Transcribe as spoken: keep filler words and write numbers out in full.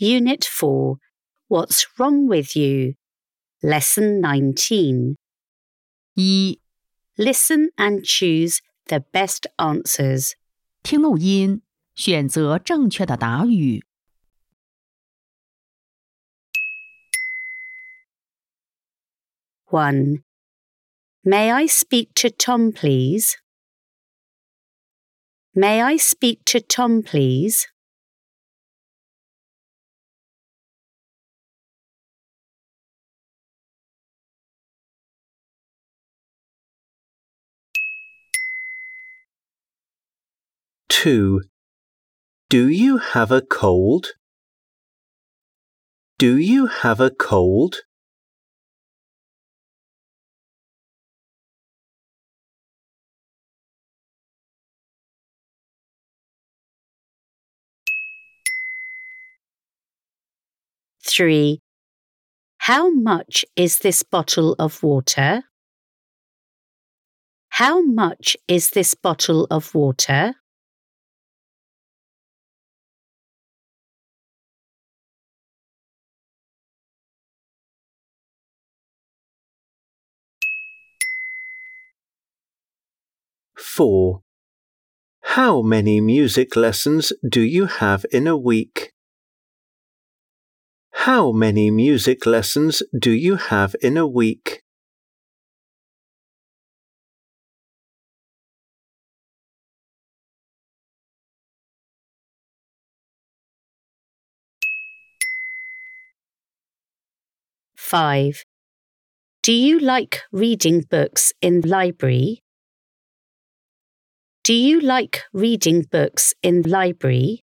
Unit four, What's Wrong With You? Lesson nineteen. 一、 Listen and choose the best answers. 听录音，选择正确的答语。 one. May I speak to Tom, please? May I speak to Tom, please? two. Do you have a cold? Do you have a cold? three. How much is this bottle of water? How much is this bottle of water? four. How many music lessons do you have in a week? How many music lessons do you have in a week? five. Do you like reading books in the library? Do you like reading books in the library?